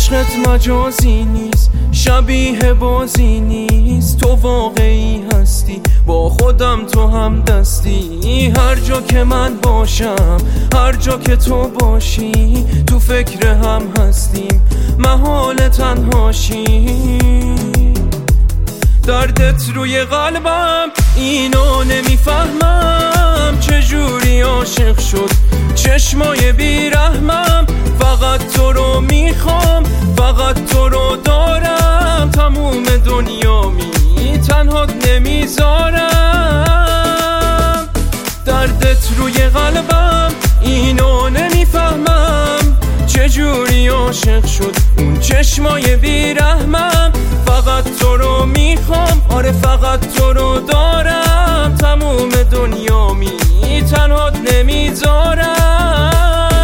عشقت مجازی نیست، شبیه بازی نیست، تو واقعی هستی، با خودم تو هم دستی. هر جا که من باشم، هر جا که تو باشی، تو فکر هم هستیم، محال تنهاشی. دردت روی قلبم، اینو نمیفهمم، چجوری عاشق شد چشمای بیرحمم. فقط تو رو میخوام، فقط تو رو دارم، تموم دنیامی تنهات نمیذارم. دردت روی قلبم، اینو نمیفهمم، چجوری عاشق شد اون چشمای بیرحمم. فقط تو رو میخوام، آره فقط تو رو دارم، تموم دنیامی تنهات نمیذارم.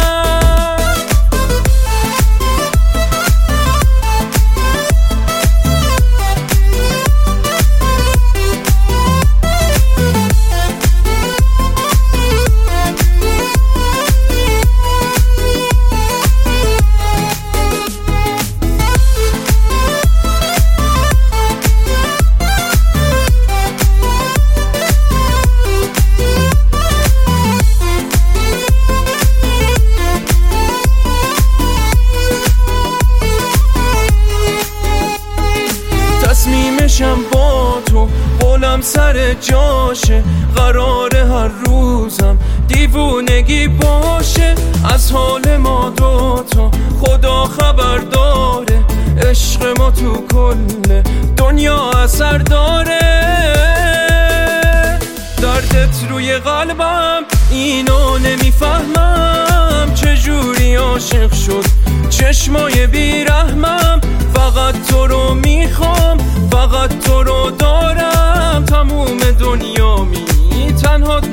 تصمیمشم با تو، قولم سر جاشه، قرار هر روزم دیوونگی باشه. از حال ما دوتا خدا خبر داره، عشق ما تو کل دنیا اثر داره. دردت روی قلبم، اینو نمیفهمم، چجوری عاشق شد چشمای بیرحمم. فقط تو رو میخوام، فقط تو رو دارم، تموم دنیامی تنهات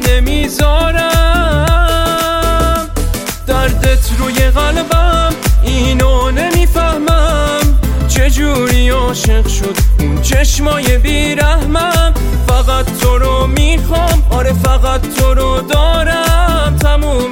نمیذارم. دردت روی قلبم، اینو نمیفهمم، چجوری عاشق شد اون چشمای بیرحمم. فقط تو رو میخوام، آره فقط تو رو دارم، تموم